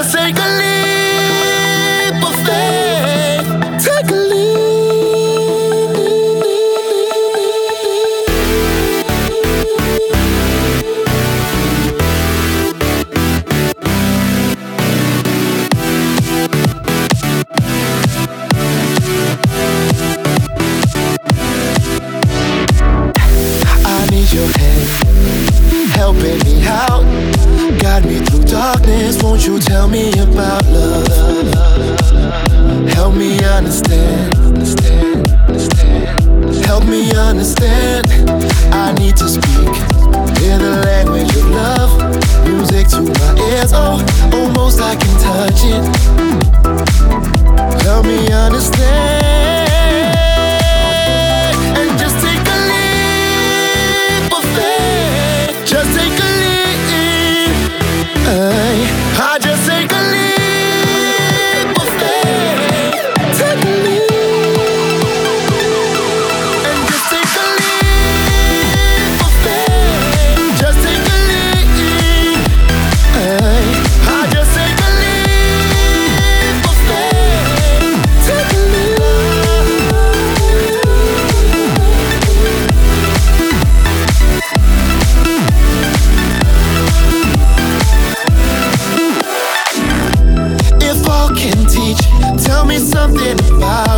just take a leap of faith. Take a leap. I need your hand, helping me out, guide me through darkness. Won't you tell me about love? Help me understand, help me understand. I need to speak in the language of love. Music to my ears, oh, almost I can touch it. Help me understand. And just take a leap of faith. Just take a leap. I just take a leap of faith. Take a leap. And just take a leap of faith. Just take a leap. I just take a leap of faith. Take a leap. If all can teach, tell me something about